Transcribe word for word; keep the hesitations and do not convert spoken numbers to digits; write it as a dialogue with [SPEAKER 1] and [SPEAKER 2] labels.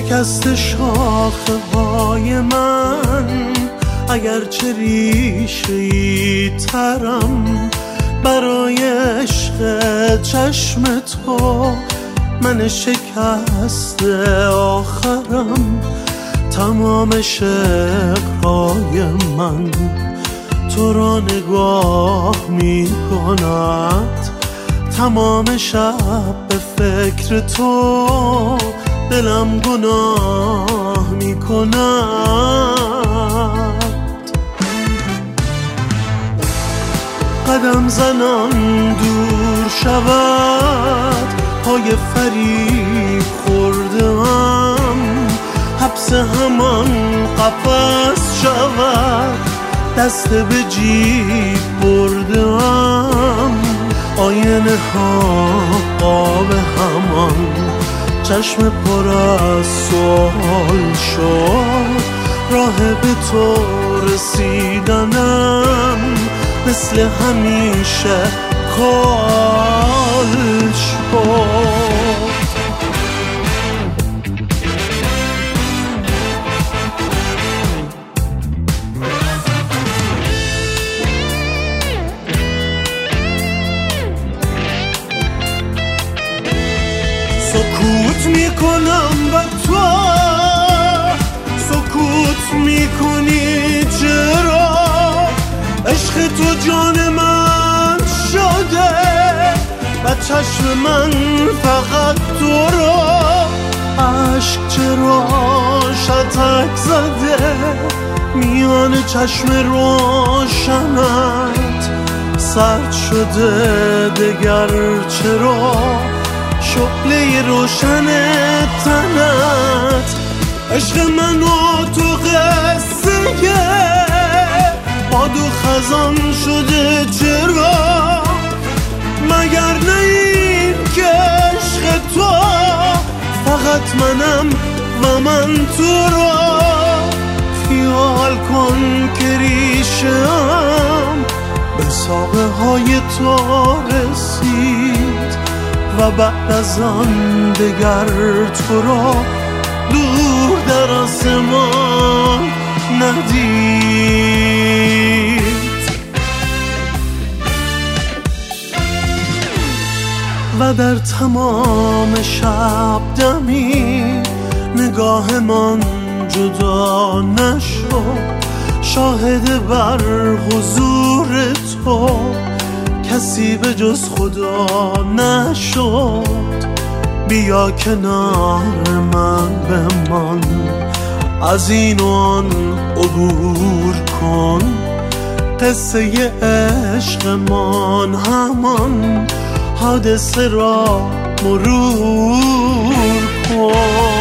[SPEAKER 1] شکست شاخه های من، اگرچه ریشه‌ای ترم، برای عشق چشم تو من شکست آخرم. تمام شعرهای من تو را نگاه می کند، تمام شب به فکر تو دلم گناه می کند. قدم زنان دور شود، پای فریب خوردم، حبس همان قفس شود، دست به جیب بردم. آینه ها قاب همان، چشم پر از سوال شد، راه به تو رسیدنم مثل همیشه کال شد. سکوت میکنم و تو سکوت میکنی، چرا؟ عشق تو جان من شده و چشم من فقط تو را. عشق چرا شتک زده میان چشم روشنت، سرد شده دگر چرا شعله روشن تنت. عشق من و تو قصه باد و خزان شده، چرا؟ مگر نه این که عشق تو فقط منم و من تو را. خیال کن که ریشه‌ام به ساقه های تو رسید و بعد از آن دگر تو را دور در آسمان ندید. و در تمام شب دمی نگاه من جدا نشد، شاهد بر حضور تو کسی به جز خدا نشد. بیا کنار من بمان، از این و آن عبور کن، قصه عشقمان همان حادثه را مرور کن.